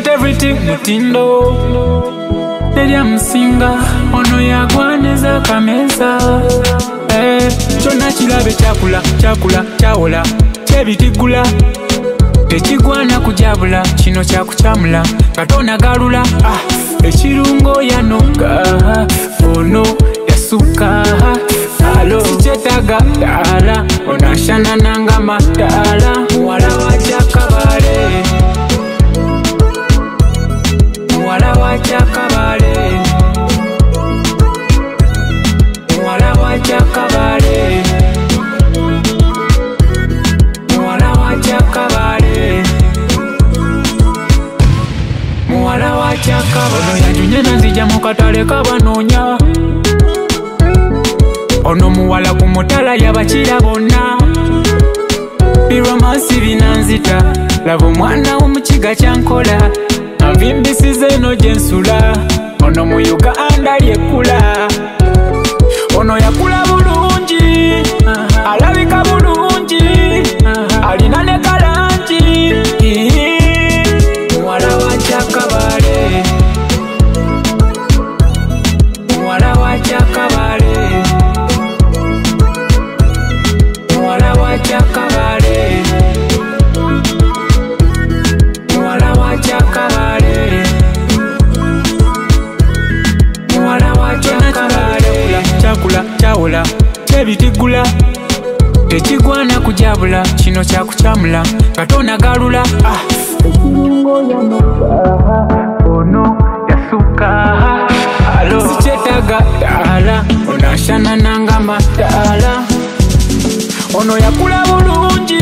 set everything mutindo Nelia msinga ono yagwaneza kameza Chona chilabe chakula chawola chebitigula tekigwana kujabula kino kyakukyamula Katona galula ekirungo yanoga ono yasuka alo sikyetaaga ddala onashana nanga madala muwala wa Kyakabale muwala wa Kyakabale muwala wa Kyakabale muwala wa Kyakabale muwala wa Kyakabale ono yajunye nanzija mu katale kabanoonya ono muwala ku mutala yabakira bonna biromansi binanzita laba omwana w'omukiga kyankola anvimbisiza eno gyensula ono mu Uganda lyekula ono yakula bulungi alabika bulungi alina ne kalangi muwala wa Kyakabale muwala wa Kyakabale muwala wa Kyakabale muwala wa Kyakabale muwala wa Kyakabale chakula chawola chebitigula tekigwana kujabula kino kyakukyamula Katona galula ekirungo yanoga ono yasuka alo sikyetaaga ddala onashana nanga madala ono yakula bulungi